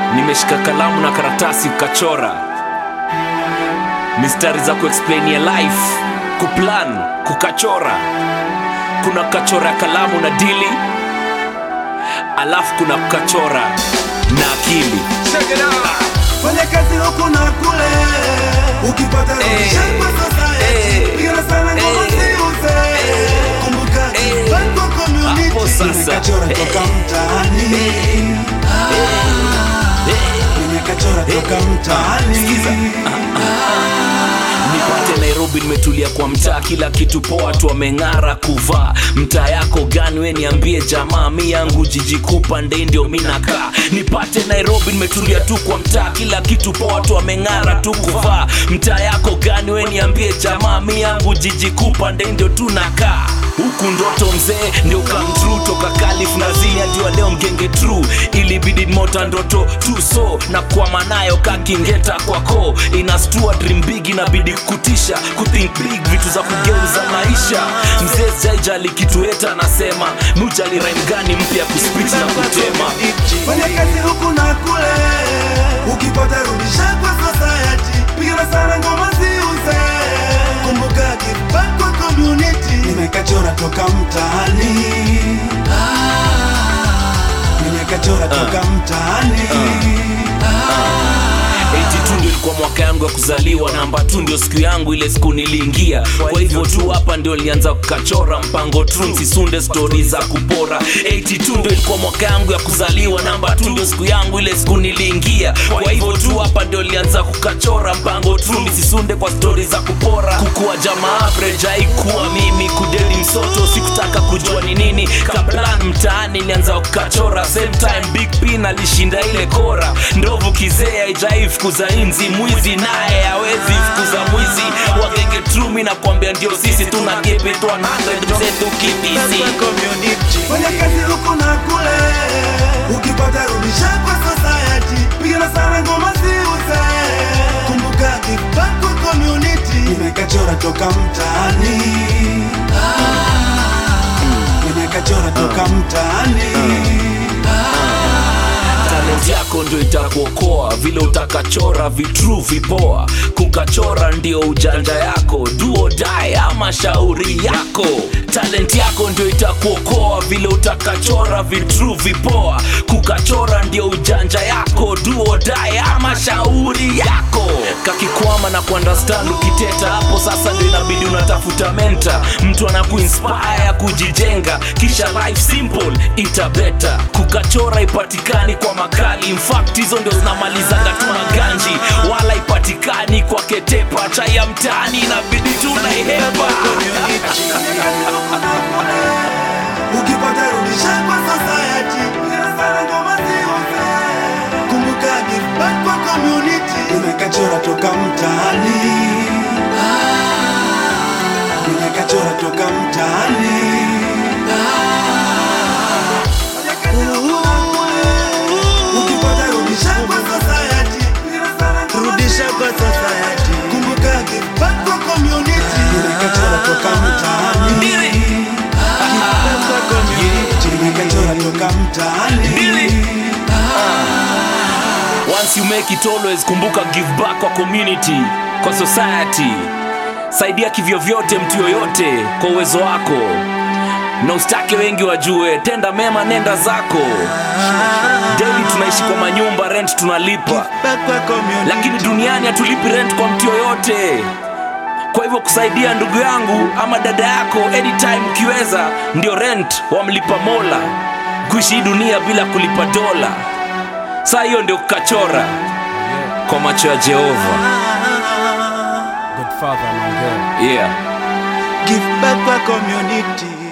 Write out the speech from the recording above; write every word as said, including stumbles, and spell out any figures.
Nimeshika kalamu na karatasi ukachora mistari za kuexplain ya life, kuplan, kukachora. Kuna kachora kalamu na dili, alafu kuna kukachora na akili. Check it out. Fanya kazi huku na kule, ukipata rudisha kwa society. Piga sana ngoma ziuze, kumbuka kibango community. Nimekachora toka mtaani, nimekachora toka mtaani. Nipate Nairobi nimetulia kwa mtaa, kila kitu poa tu wameng'ara kuvaa. Mtaa yako gani we niambie jamaa, mi yangu jiji kupande ndio mi nakaa. Nipate Nairobi nimetulia tu kwa mtaa, kila kitu poa tu wameng'ara tu kuvaa. Mtaa yako gani we niambie jamaa, mi yangu jiji kupande ndio tu nakaa. Huku ndoto mzee ndio come true, toka Kalif na Zini hadi wa leo mgenge true. Ilibidi mota ndoto tu so na kwa manayo kakingeta kwa ko. Inastua dream big inabidi kutisha, kuthink big vitu za kugeuza maisha. Mzee sijali kitu eta anasema, mujali rhyme gani mpya kuspit na kutema. Fanya kazi huku na kule, ukipata rudisha kwa society. Piga sana ngoma ziuze, kumbuka kibango community. Nimekachora toka mtaani, nimekachora toka mtaani. eighty-two ndio ilikuwa mwaka yangu ya kuzaliwa, namba two ndio siku yangu ile siku niliingia. Kwa hivyo tu hapa ndio nilianza kukachora mpango true, sisunde stories za kupora. eighty-two ndio ilikuwa mwaka yangu ya kuzaliwa, namba two ndio siku yangu ile siku niliingia. Kwa hivyo tu hapa ndio nilianza kukachora mpango true, sisunde kwa stories za kupora. Kukua jamaa average haikuwa mimi, kudeli msoto sikutaka kujua ni nini. Kabla mtaani nilianza kukachora, same time Big P alishinda ile kora. Ndovu kizee haijai fukuza inzi, mwizi naye hawezi fukuza mwizi. Wagenge true mimi nakwambia ndio sisi tuna keep it one hundred zetu kipisi. Fanya kazi huku na kule, ukipata rudisha kwa society. Piga sana ngoma ziuze, kumbuka kibango community. Nimekachora toka mtaani, nimekachora toka mtaani. Talent yako ndio itakuokoa, vile utakachora vitru vipoa. Kukachora ndio ujanja yako, do or die ama shauri yako. Talent yako ndio itakuokoa, vile utakachora vitru vipoa. Kukachora ndio ujanja yako, do or die ama shauri yako. Kakikwama na kuunderstand ukiteta, hapo sasa ndio inabidi unatafuta mentor. Mtu anakuinspire kujijenga, kisha life simple itabeta. Kukachora ipatikani kwa makali, in fact hizo ndio zinamalizanga tu na ganji. Wala ipatikani kwa ketepa, chai ya mtaani inabidi tunaihepa. Ukipata rudisha kwa society. Piga sana ngoma ziuze, kumbuka kibango community. Nimekachora toka mtaani, nimekachora toka mtaani. Ukipata rudisha kwa society. Rudisha kwa society, kumbuka kibango community. Nimekachora toka mtaani, nimekachora toka mtaani. Once you make it always kumbuka give back kwa community, kwa society. Saidia kivyo vyote mtu yoyote kwa uwezo wako, na ustake wengi wajue, tenda mema nenda zako. Daily tunaishi kwa manyumba, rent tunalipa, lakini duniani hatulipi rent kwa mtu yoyote. Kwa hivyo kusaidia ndugu yangu ama dada yako anytime ukiweza, ndio rent wamlipa Mola. Kuishi dunia bila kulipa dola, saa hiyo ndio kukachora kwa macho ya Jehova. Good father, my God. Yeah. Give back kwa community.